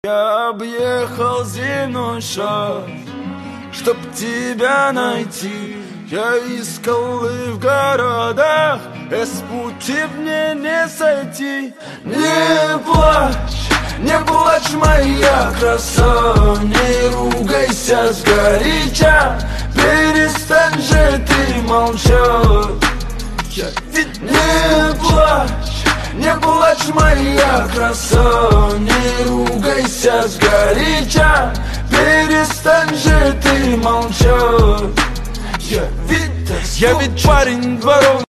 Я объехал земной шар, чтоб тебя найти. Я искал и в городах, с пути мне не сойти. Не плачь, моя краса, не ругайся сгоряча. Перестань же ты молчать. Не плачь, моя краса, не ругайся сгоряча. Перестань же ты молчать. Я ведь парень дворовый.